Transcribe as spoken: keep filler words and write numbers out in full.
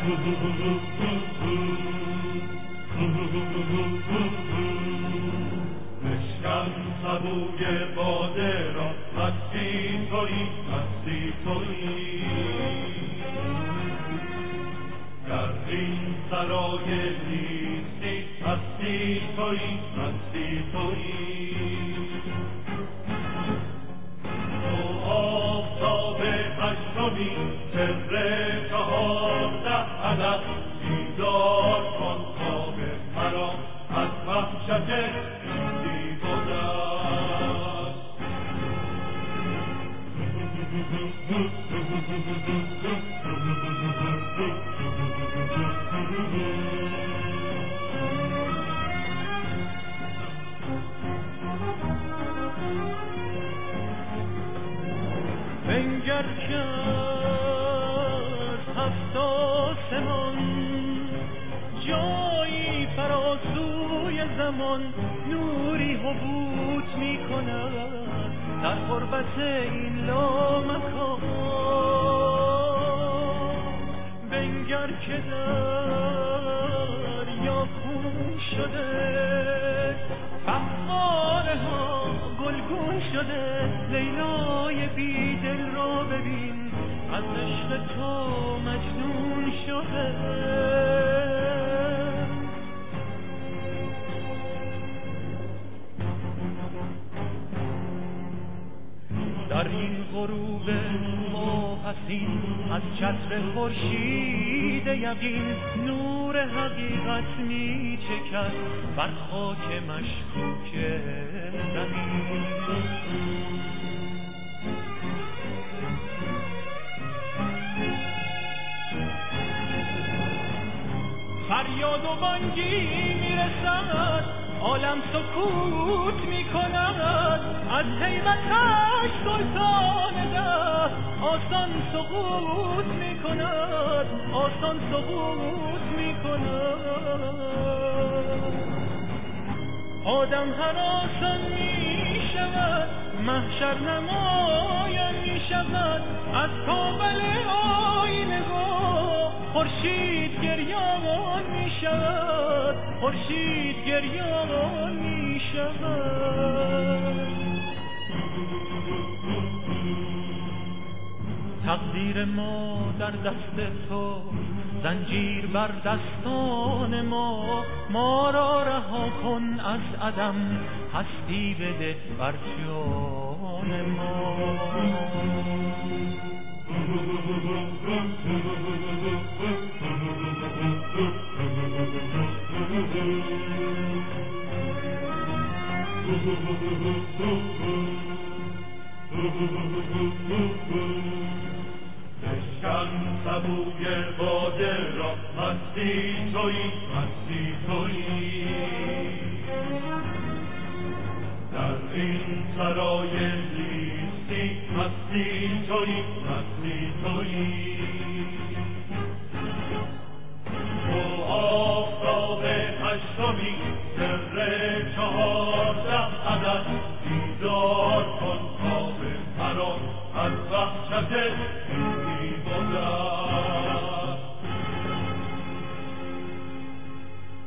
بشکن سبوی باده را، مستی تویی، مستی تویی. در این سرای نیستی، مستی تویی، مستی تویی. تو آفتاب هشتمی، سر چهارده عدد، بیدار کن خواب مرا از وحشت بی گذر. بنگر که از هفت آسمان جایی فراسوی زمان نوری حبوط می کند در غربت این لامکان. بنگر که دریا خون شده، بهاره ها گلگون شده، لیلای بیدل را ببین از عشق تو مجنون شده. در این غروب ماپسین از چتر خورشید یقین نور حقیقت می چکد بر خاک مشکوک زمین. فریاد و بانگی میرسد، عالم سکوت میکند، از هیبتش سلطان ده آسان سقوط میکند، آسان سقوط میکند. آدم هراسان میشود، محشر نمایان میشود، از کابل آینه خورشید گریان میشود، خورشید گریان میشود. تقدیر ما در دست تو، زنجیر بر دستان ما، ما را رها کن از عدم، هستی بده بر جان ما. بشکن سبوی باده را، مستی تویی، مستی تویی. در این سرای نیستی، مستی تویی، مستی